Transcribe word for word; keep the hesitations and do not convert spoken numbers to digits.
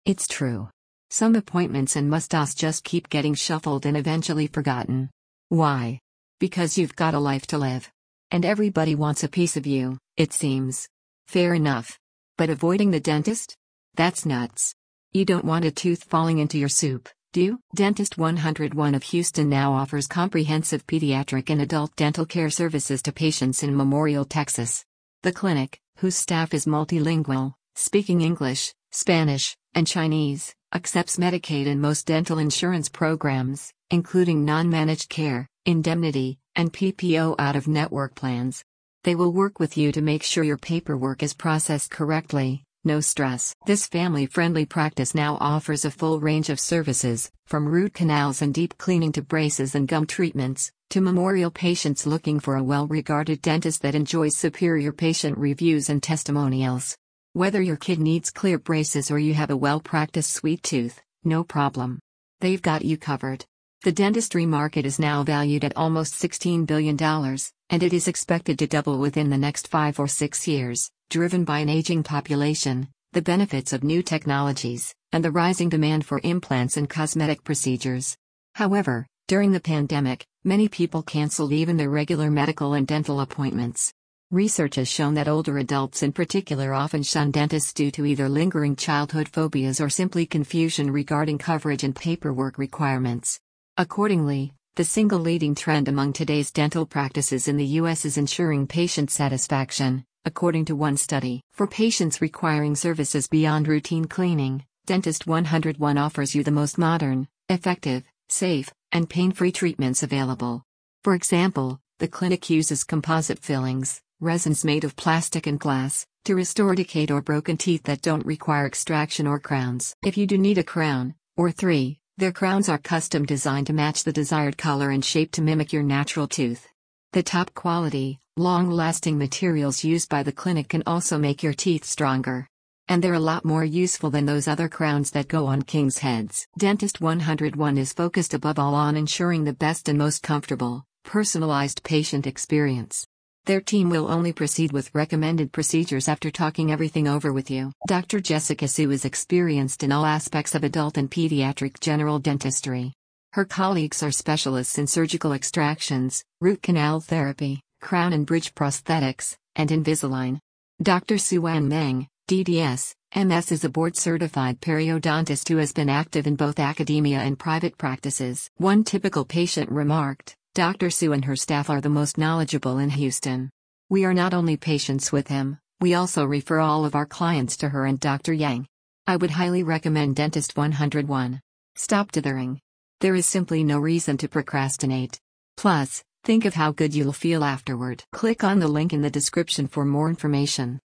It's true. Some appointments and must-dos just keep getting shuffled and eventually forgotten. Why? Because you've got a life to live. And everybody wants a piece of you, it seems. Fair enough. But avoiding the dentist? That's nuts. You don't want a tooth falling into your soup, do you? Dentist one oh one of Houston now offers comprehensive pediatric and adult dental care services to patients in Memorial, Texas. The clinic, whose staff is multilingual, speaking English, Spanish, and Chinese, accepts Medicaid and most dental insurance programs, including non-managed care, indemnity, and P P O out-of-network plans. They will work with you to make sure your paperwork is processed correctly, no stress. This family-friendly practice now offers a full range of services, from root canals and deep cleaning to braces and gum treatments, to Memorial patients looking for a well-regarded dentist that enjoys superior patient reviews and testimonials. Whether your kid needs clear braces or you have a well-practiced sweet tooth, no problem. They've got you covered. The dentistry market is now valued at almost sixteen billion dollars, and it is expected to double within the next five or six years, driven by an aging population, the benefits of new technologies, and the rising demand for implants and cosmetic procedures. However, during the pandemic, many people canceled even their regular medical and dental appointments. Research has shown that older adults in particular often shun dentists due to either lingering childhood phobias or simply confusion regarding coverage and paperwork requirements. Accordingly, the single leading trend among today's dental practices in the U S is ensuring patient satisfaction, according to one study. For patients requiring services beyond routine cleaning, Dentist one oh one offers you the most modern, effective, safe, and pain-free treatments available. For example, the clinic uses composite fillings, resins made of plastic and glass, to restore decayed or broken teeth that don't require extraction or crowns. If you do need a crown, or three, their crowns are custom designed to match the desired color and shape to mimic your natural tooth. The top quality, long-lasting materials used by the clinic can also make your teeth stronger. And they're a lot more useful than those other crowns that go on king's heads. Dentist one oh one is focused above all on ensuring the best and most comfortable, personalized patient experience. Their team will only proceed with recommended procedures after talking everything over with you. Doctor Jessica Su is experienced in all aspects of adult and pediatric general dentistry. Her colleagues are specialists in surgical extractions, root canal therapy, crown and bridge prosthetics, and Invisalign. Doctor Suan Meng, D D S, M S is a board-certified periodontist who has been active in both academia and private practices. One typical patient remarked, "Doctor Su and her staff are the most knowledgeable in Houston. We are not only patients with him, we also refer all of our clients to her and Doctor Yang. I would highly recommend Dentist one oh one. Stop dithering. There is simply no reason to procrastinate. Plus, think of how good you'll feel afterward." Click on the link in the description for more information.